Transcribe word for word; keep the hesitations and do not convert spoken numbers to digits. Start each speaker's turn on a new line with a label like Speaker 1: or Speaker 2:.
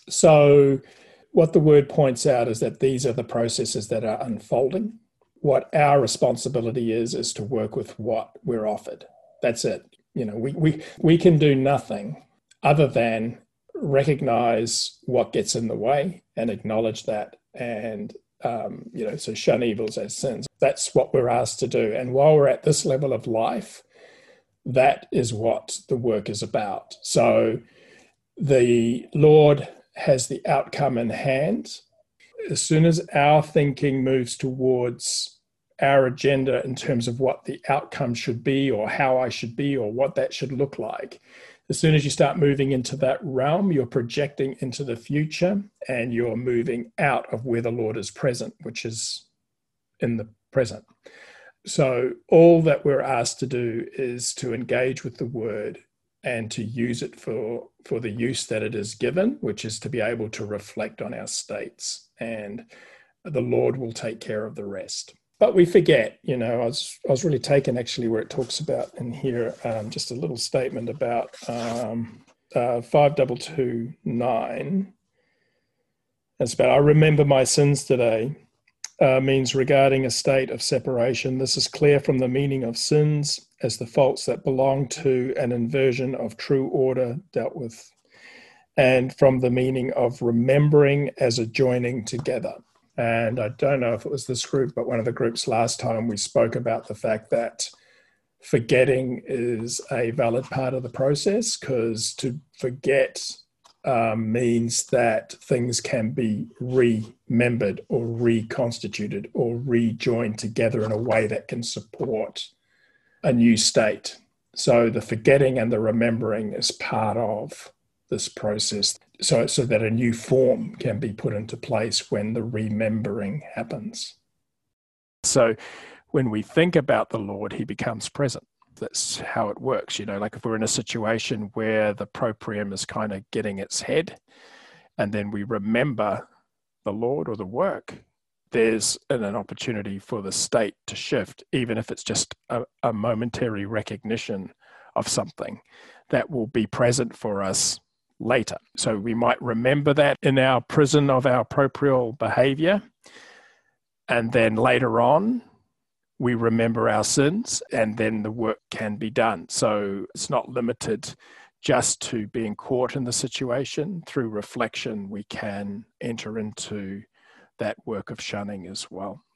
Speaker 1: So what the word points out is that these are the processes that are unfolding. What our responsibility is, is to work with what we're offered. That's it. You know, we we we can do nothing other than recognize what gets in the way and acknowledge that. And, um, you know, so shun evils as sins. That's what we're asked to do. And while we're at this level of life, that is what the work is about. So the Lord has the outcome in hand. As soon as our thinking moves towards our agenda in terms of what the outcome should be or how I should be or what that should look like, as soon as you start moving into that realm, you're projecting into the future and you're moving out of where the Lord is present, which is in the present. So all that we're asked to do is to engage with the word and to use it for, for the use that it is given, which is to be able to reflect on our states, and the Lord will take care of the rest. But we forget, you know, I was, I was really taken actually where it talks about in here, um, just a little statement about um, uh, five two two nine. It's about, I remember my sins today, uh, means regarding a state of separation. This is clear from the meaning of sins as the faults that belong to an inversion of true order dealt with, and from the meaning of remembering as a joining together. And I don't know if it was this group, but one of the groups last time we spoke about the fact that forgetting is a valid part of the process, because to forget um, means that things can be remembered or reconstituted or rejoined together in a way that can support a new state. So the forgetting and the remembering is part of this process, so, so that a new form can be put into place when the remembering happens. So when we think about the Lord, he becomes present. That's how it works. You know, like if we're in a situation where the proprium is kind of getting its head, and then we remember the Lord or the work, there's an, an opportunity for the state to shift, even if it's just a, a momentary recognition of something that will be present for us later. So we might remember that in our prison of our proprial behavior, and then later on we remember our sins, and then the work can be done. So it's not limited just to being caught in the situation. Through reflection, we can enter into that work of shunning as well.